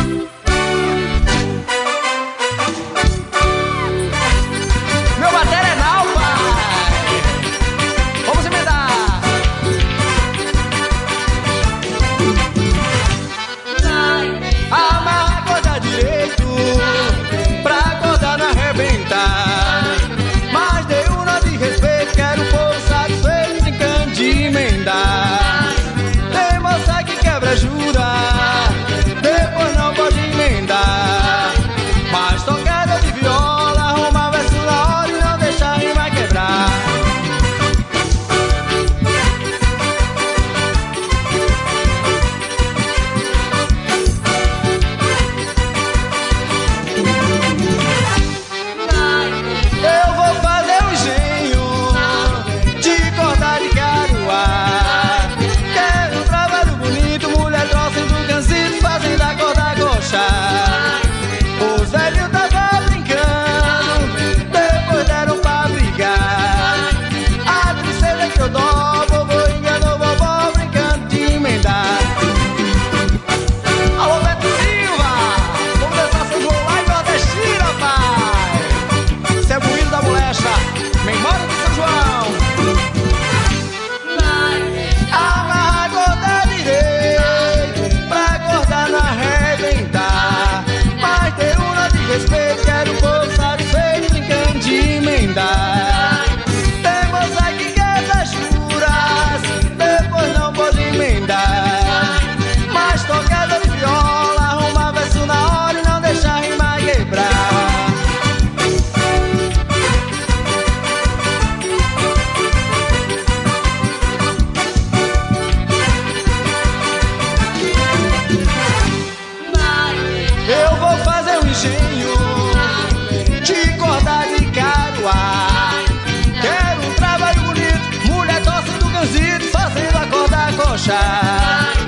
Meu bater é não, pai. Vamos emendar. Amarra a corda direito pra corda não arrebentar. Mas dei um nó de respeito, quero o povo satisfeito, brincando de emendar. Tem moça que quebra jura, depois não pode emendar. Mas tocada de viola, arruma verso na hora e não deixa a rima quebrar. Eu vou fazer um engenho de corda de caruá. Quero um trabalho bonito, mulher trouxe do cansito, fazendo a corda coxar. Os velhos tava brincando, depois deram pra brigar. A tristeza que eu dou, vovô enganou vovó, brincando de emendar. Alô, Beto Silva, vamos dançar São João lá em Nordestina, pai. Cê é moído da molesta, memória de São João. Amarra a corda direito pra corda não arrebentar. Mas ter uma de respeito, quero o povo satisfeito, brincando de emendar. Tem moça que quebra juras, depois não pode emendar. Mas tocada de viola, arruma verso na hora e não deixa a rima quebrar. Eu vou fazer um engenho de corda de caruá. Quero um trabalho bonito, mulher torce do canzito, fazendo a corda coxar.